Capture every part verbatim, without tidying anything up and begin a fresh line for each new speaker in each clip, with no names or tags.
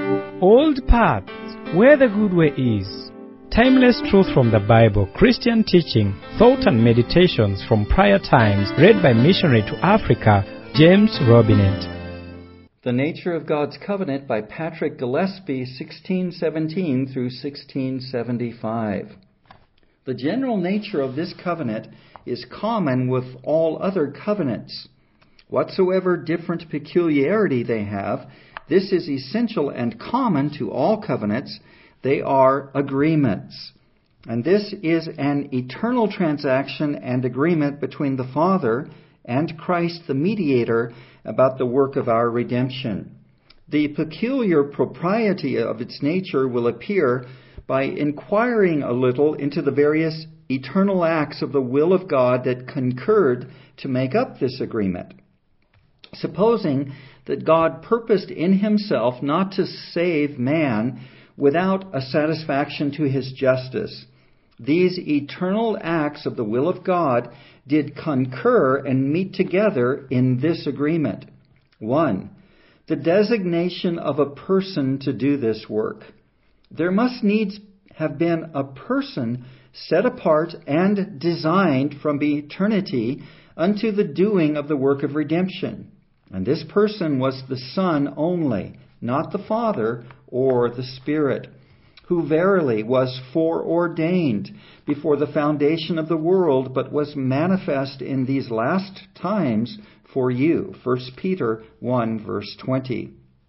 Old paths, where the good way is. Timeless truth from the Bible, Christian teaching, thought and meditations from prior times, read by missionary to Africa, James Robinet.
The Nature of God's Covenant by Patrick Gillespie, sixteen seventeen through sixteen seventy-five. The general nature of this covenant is common with all other covenants. Whatsoever different peculiarity they have, this is essential and common to all covenants. They are agreements. And this is an eternal transaction and agreement between the Father and Christ the mediator about the work of our redemption. The peculiar propriety of its nature will appear by inquiring a little into the various eternal acts of the will of God that concurred to make up this agreement. Supposing that God purposed in himself not to save man without a satisfaction to his justice, these eternal acts of the will of God did concur and meet together in this agreement. One, the designation of a person to do this work. There must needs have been a person set apart and designed from eternity unto the doing of the work of redemption. And this person was the Son only, not the Father or the Spirit, who verily was foreordained before the foundation of the world, but was manifest in these last times for you. First Peter one, verse twenty.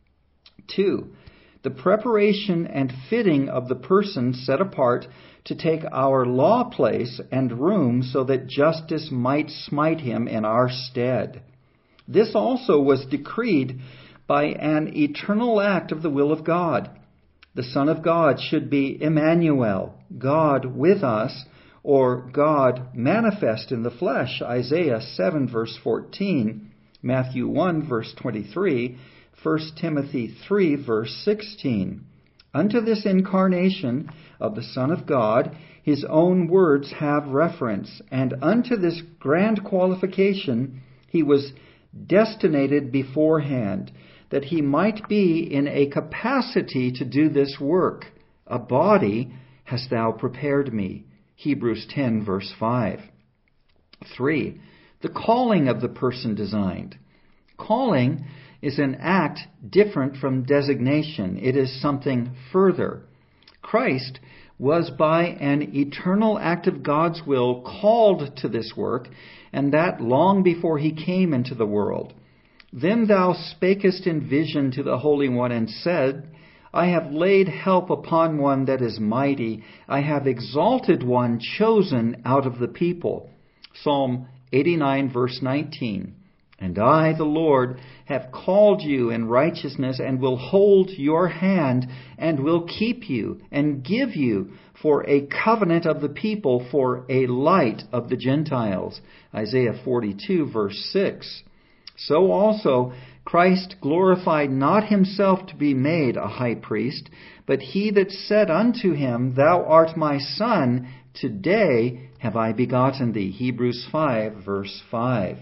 Two, the preparation and fitting of the person set apart to take our law place and room so that justice might smite him in our stead. This also was decreed by an eternal act of the will of God. The Son of God should be Emmanuel, God with us, or God manifest in the flesh, Isaiah seven, verse fourteen, Matthew one, verse twenty-three, First Timothy three, verse sixteen. Unto this incarnation of the Son of God, his own words have reference, and unto this grand qualification he was destinated beforehand, that he might be in a capacity to do this work. A body hast thou prepared me. Hebrews ten, verse five. Three, the calling of the person designed. Calling is an act different from designation. It is something further. Christ was by an eternal act of God's will called to this work, and that long before he came into the world. Then thou spakest in vision to the Holy One and said, I have laid help upon one that is mighty. I have exalted one chosen out of the people. Psalm eighty-nine, verse nineteen. And I, the Lord, have called you in righteousness and will hold your hand and will keep you and give you for a covenant of the people, for a light of the Gentiles. Isaiah forty-two, verse six. So also Christ glorified not himself to be made a high priest, but he that said unto him, Thou art my Son, today have I begotten thee. Hebrews five, verse five.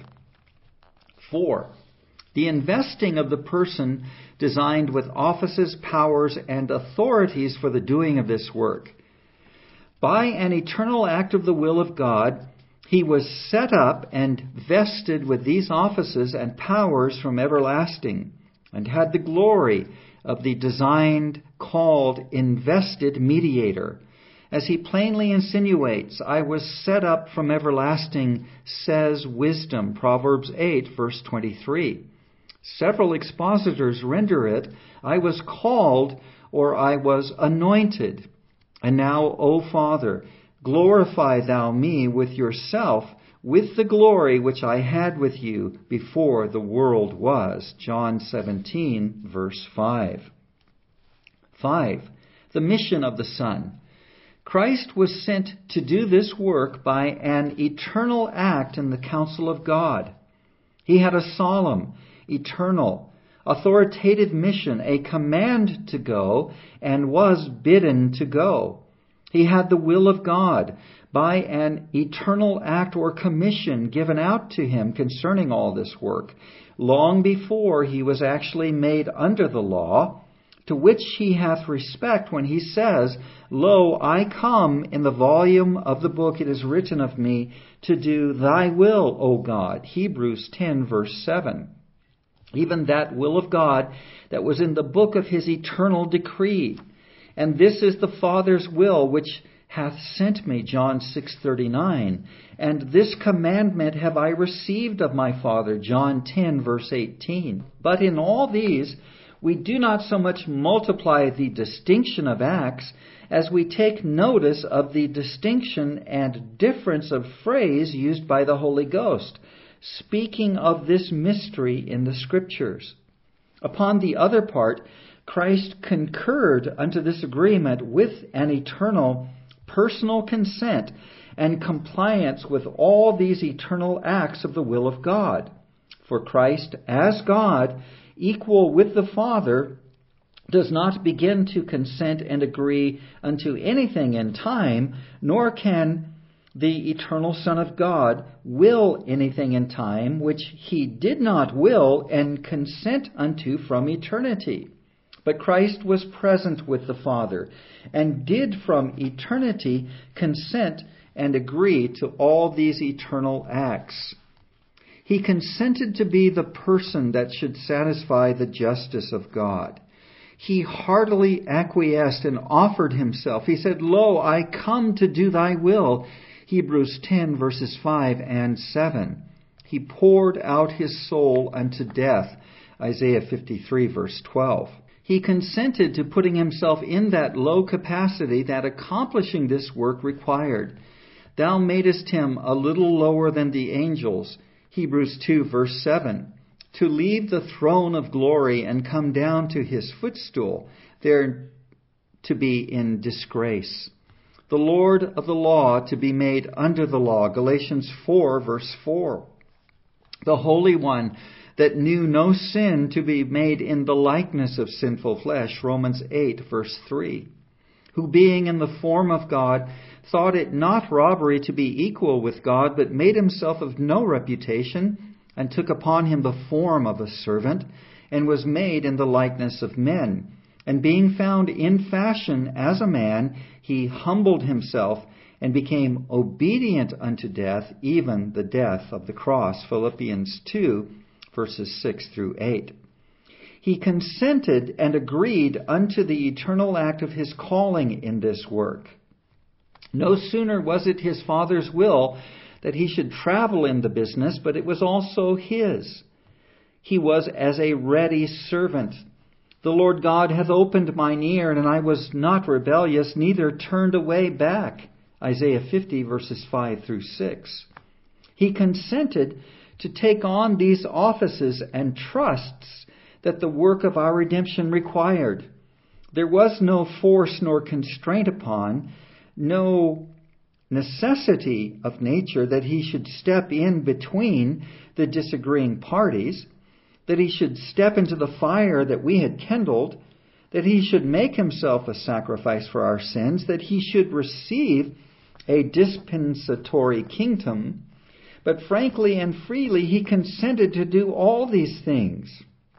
Four, the investing of the person designed with offices, powers, and authorities for the doing of this work. By an eternal act of the will of God, he was set up and vested with these offices and powers from everlasting, and had the glory of the designed, called, invested mediator. As he plainly insinuates, I was set up from everlasting, says wisdom, Proverbs eight, verse twenty-three. Several expositors render it, I was called, or I was anointed. And now, O Father, glorify thou me with yourself, with the glory which I had with you before the world was. John seventeen, verse five. Five, the mission of the Son. Christ was sent to do this work by an eternal act in the counsel of God. He had a solemn, eternal, authoritative mission, a command to go, and was bidden to go. He had the will of God by an eternal act or commission given out to him concerning all this work, long before he was actually made under the law, to which he hath respect when he says, Lo, I come, in the volume of the book it is written of me, to do thy will, O God. Hebrews ten, verse seven. Even that will of God that was in the book of his eternal decree. And this is the Father's will which hath sent me, John six thirty-nine. And this commandment have I received of my Father, John ten, verse eighteen. But in all these, we do not so much multiply the distinction of acts as we take notice of the distinction and difference of phrase used by the Holy Ghost, speaking of this mystery in the Scriptures. Upon the other part, Christ concurred unto this agreement with an eternal personal consent and compliance with all these eternal acts of the will of God. For Christ, as God, equal with the Father, does not begin to consent and agree unto anything in time, nor can the eternal Son of God will anything in time which he did not will and consent unto from eternity. But Christ was present with the Father, and did from eternity consent and agree to all these eternal acts. He consented to be the person that should satisfy the justice of God. He heartily acquiesced and offered himself. He said, Lo, I come to do thy will. Hebrews ten, verses five and seven. He poured out his soul unto death. Isaiah fifty-three, verse twelve. He consented to putting himself in that low capacity that accomplishing this work required. Thou madest him a little lower than the angels. Hebrews two, verse seven. To leave the throne of glory and come down to his footstool, there to be in disgrace. The Lord of the law to be made under the law. Galatians four, verse four. The Holy One that knew no sin to be made in the likeness of sinful flesh. Romans eight, verse three. Who being in the form of God, thought it not robbery to be equal with God, but made himself of no reputation, and took upon him the form of a servant, and was made in the likeness of men. And being found in fashion as a man, he humbled himself, and became obedient unto death, even the death of the cross. Philippians two, verses six through eight. He consented and agreed unto the eternal act of his calling in this work. No sooner was it his Father's will that he should travel in the business, but it was also his. He was as a ready servant. The Lord God hath opened mine ear, and I was not rebellious, neither turned away back. Isaiah fifty, verses five through six. He consented to take on these offices and trusts that the work of our redemption required. There was no force nor constraint upon, no necessity of nature that he should step in between the disagreeing parties, that he should step into the fire that we had kindled, that he should make himself a sacrifice for our sins, that he should receive a dispensatory kingdom. But frankly and freely he consented to do all these things.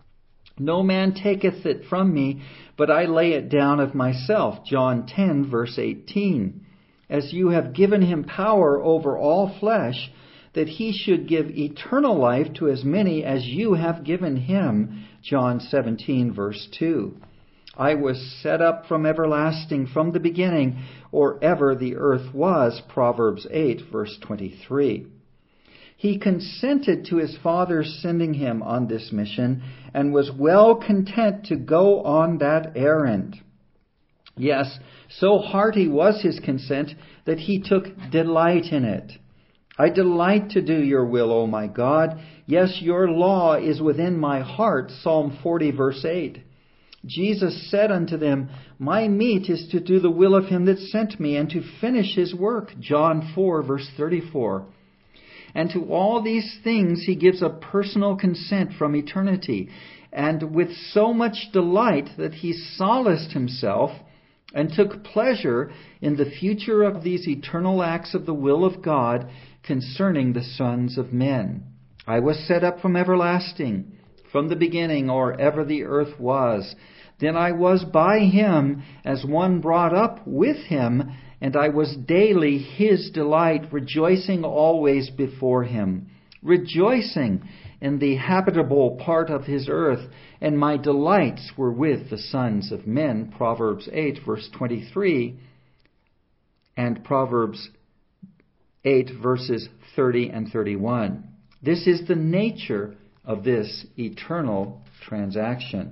No man taketh it from me, but I lay it down of myself. John ten, verse eighteen. As you have given him power over all flesh, that he should give eternal life to as many as you have given him. John seventeen, verse two. I was set up from everlasting, from the beginning, or ever the earth was. Proverbs eight, verse twenty-three. He consented to his Father sending him on this mission, and was well content to go on that errand. Yes, so hearty was his consent that he took delight in it. I delight to do your will, O my God. Yes, your law is within my heart. Psalm forty, verse eight. Jesus said unto them, My meat is to do the will of him that sent me, and to finish his work. John four, verse thirty-four. And to all these things he gives a personal consent from eternity, and with so much delight that he solaced himself and took pleasure in the future of these eternal acts of the will of God concerning the sons of men. I was set up from everlasting, from the beginning, or ever the earth was. Then I was by him as one brought up with him, and I was daily his delight, rejoicing always before him, rejoicing in the habitable part of his earth, and my delights were with the sons of men. Proverbs eight, verse twenty-three, and Proverbs eight, verses thirty and thirty-one. This is the nature of this eternal transaction.